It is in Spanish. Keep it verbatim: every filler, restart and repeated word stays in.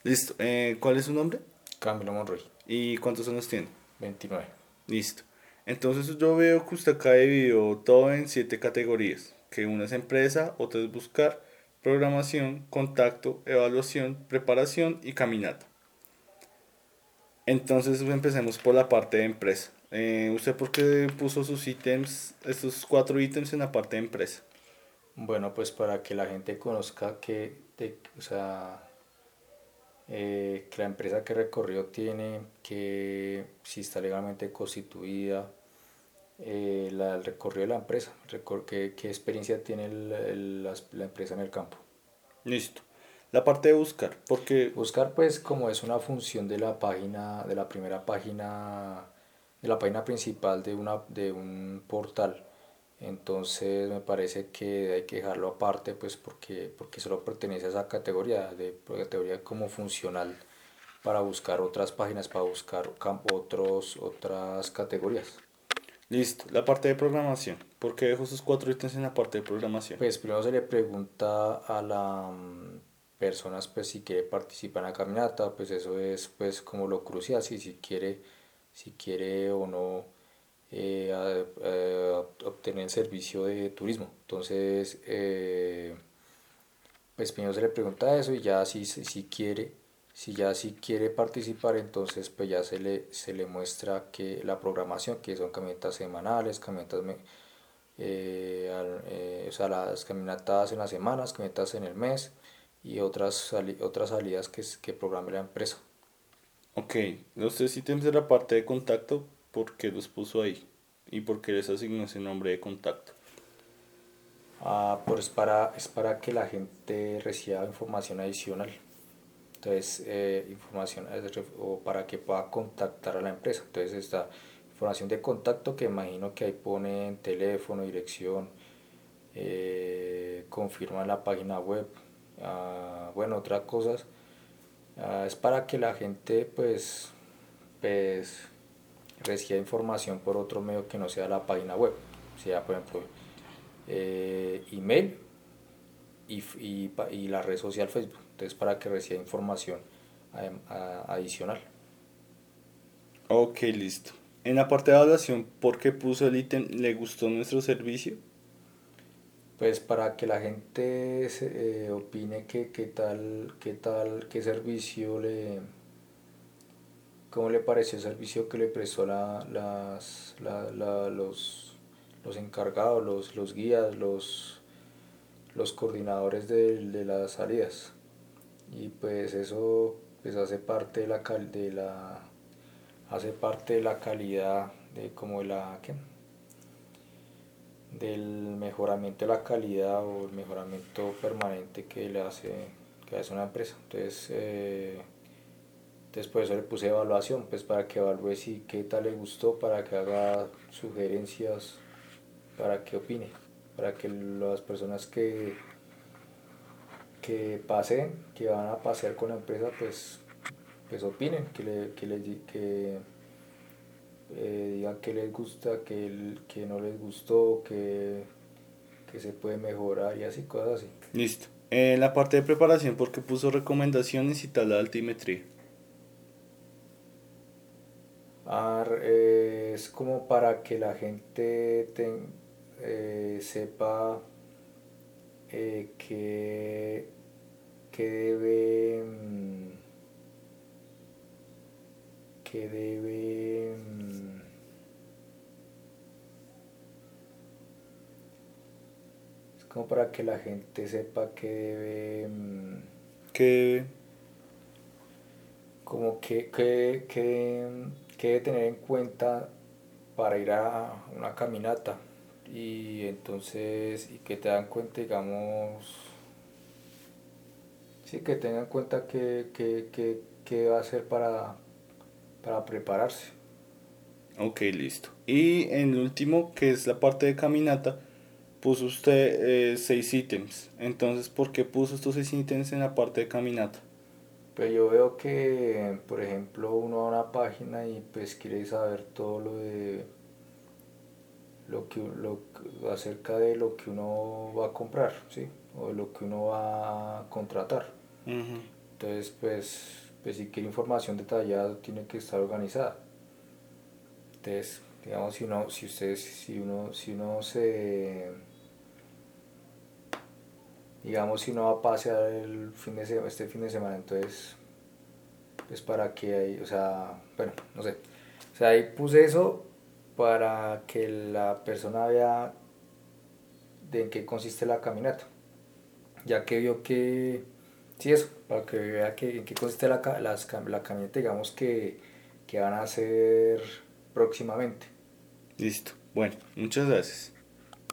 Listo. Eh, ¿cuál es su nombre? Camilo Monroy, ¿Y cuántos años tiene? veintinueve. Listo. Entonces yo veo que usted acá dividió todo en siete categorías, que una es empresa, otra es buscar, programación, contacto, evaluación, preparación y caminata. Entonces empecemos por la parte de empresa. Eh, ¿usted por qué puso sus ítems, estos cuatro ítems en la parte de empresa? Bueno, pues para que la gente conozca que, de- o sea, eh, que la empresa que recorrió tiene, que si está legalmente constituida, eh, la, el recorrido de la empresa, recor- qué, qué experiencia tiene el- el- las- la empresa en el campo. Listo. La parte de buscar, porque... Buscar pues como es una función de la página, de la primera página, de la página principal de una, de un portal. Entonces me parece que hay que dejarlo aparte pues porque, porque solo pertenece a esa categoría, de categoría como funcional para buscar otras páginas, para buscar otros, otras categorías. Listo. La parte de programación. ¿Por qué dejo esos cuatro ítems en la parte de programación? Pues primero se le pregunta a las personas pues si quiere participar en la caminata, pues eso es pues como lo crucial, si, si quiere, si quiere o no eh, a- eh, obtener el servicio de turismo. Entonces, eh, pues primero se le pregunta eso y ya si, si si quiere, si ya si quiere participar, entonces pues ya se le, se le muestra que la programación, que son caminatas semanales, caminatas me- eh, al- eh, o sea, las caminatas en las semanas, caminatas en el mes y otras, sali- otras salidas que, que programe la empresa. Ok. Los tres ítems de la parte de contacto, ¿por qué los puso ahí? ¿Y por qué les asignó ese nombre de contacto? Ah, pues para, es para que la gente reciba información adicional. Entonces, eh, información es ref- o para que pueda contactar a la empresa. Entonces, esta información de contacto que imagino que ahí ponen teléfono, dirección, eh, confirman la página web, ah, bueno, otras cosas. Ah, es para que la gente pues, pues reciba información por otro medio que no sea la página web. Sea, por ejemplo, eh, email y, y, y la red social Facebook. Entonces, para que reciba información adicional. Ok, listo. En la parte de evaluación, ¿por qué puso el ítem ¿le gustó nuestro servicio? Pues para que la gente se, eh, opine que qué tal, qué tal, qué servicio le, cómo le pareció el servicio que le prestó la, las, la, la- los, los encargados, los, los guías, los, los coordinadores de, de las salidas. Y pues eso pues hace parte de la, cal- de la, hace parte de la calidad de como de la, ¿qué? Del mejoramiento de la calidad o el mejoramiento permanente que le hace, que hace una empresa. Entonces, eh, entonces por eso le puse evaluación, pues para que evalúe si qué tal le gustó, para que haga sugerencias, para que opine, para que las personas que, que pasen, que van a pasear con la empresa, pues, pues opinen, que, le, que, le, que eh, digan qué les gusta, qué, qué no les gustó, qué, qué se puede mejorar y así, cosas así. Listo. En la parte de preparación, ¿por qué puso recomendaciones y tabla de altimetría? Ah, eh, es como para que la gente ten- eh, sepa eh, qué, qué debe, mm, qué debe, mm, es como para que la gente sepa qué debe, mm, ¿Qué? como que, que, que, que debe tener en cuenta para ir a una caminata y entonces y que te dan cuenta digamos sí que tengan en cuenta que, que, que, que va a hacer para, para prepararse. Ok, listo. Y en el último, que es la parte de caminata, puso usted eh, seis ítems. Entonces, ¿por qué puso estos seis ítems en la parte de caminata? Pero yo veo que, por ejemplo, uno va a una página y pues quiere saber todo lo de lo que, lo, acerca de lo que uno va a comprar, ¿sí? O de lo que uno va a contratar. Ujú. Entonces, pues, pues si quiere información detallada, tiene que estar organizada. Entonces, digamos, si uno, si ustedes, si uno, si uno se, digamos, si uno va a pasear el fin de semana, este fin de semana, entonces, pues para que hay, o sea, bueno, no sé. O sea, ahí puse eso para que la persona vea de en qué consiste la caminata. Ya que vio que, sí, eso, para que vea que, en qué consiste la, las, la caminata, digamos, que, que van a hacer próximamente. Listo. Bueno, muchas gracias.